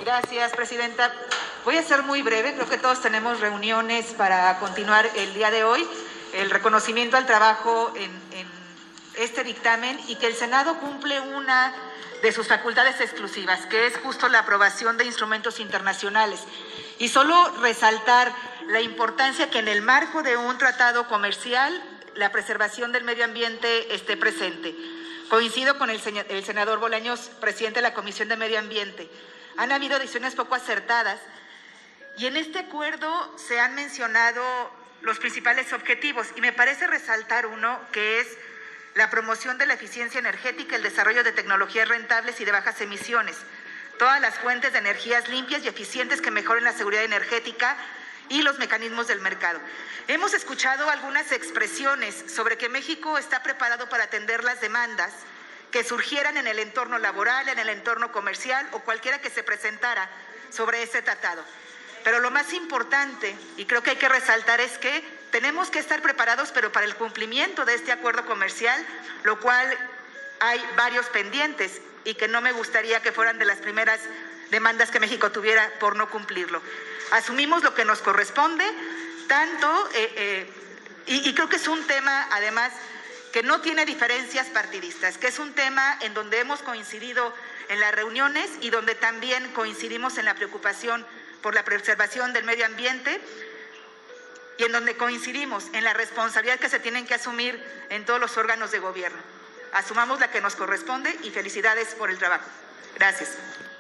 Gracias, presidenta. Voy a ser muy breve, creo que todos tenemos reuniones para continuar el día de hoy. El reconocimiento al trabajo en este dictamen y que el Senado cumple una de sus facultades exclusivas, que es justo la aprobación de instrumentos internacionales. Y solo resaltar la importancia que en el marco de un tratado comercial la preservación del medio ambiente esté presente. Coincido con el senador Bolaños, presidente de la Comisión de Medio Ambiente. Han habido decisiones poco acertadas y en este acuerdo se han mencionado los principales objetivos y me parece resaltar uno que es la promoción de la eficiencia energética, el desarrollo de tecnologías rentables y de bajas emisiones, todas las fuentes de energías limpias y eficientes que mejoren la seguridad energética y los mecanismos del mercado. Hemos escuchado algunas expresiones sobre que México está preparado para atender las demandas que surgieran en el entorno laboral, en el entorno comercial o cualquiera que se presentara sobre ese tratado. Pero lo más importante, y creo que hay que resaltar, es que tenemos que estar preparados, pero para el cumplimiento de este acuerdo comercial, lo cual hay varios pendientes y que no me gustaría que fueran de las primeras demandas que México tuviera por no cumplirlo. Asumimos lo que nos corresponde, y creo que es un tema, además, que no tiene diferencias partidistas, que es un tema en donde hemos coincidido en las reuniones y donde también coincidimos en la preocupación por la preservación del medio ambiente y en donde coincidimos en la responsabilidad que se tienen que asumir en todos los órganos de gobierno. Asumamos la que nos corresponde y felicidades por el trabajo. Gracias.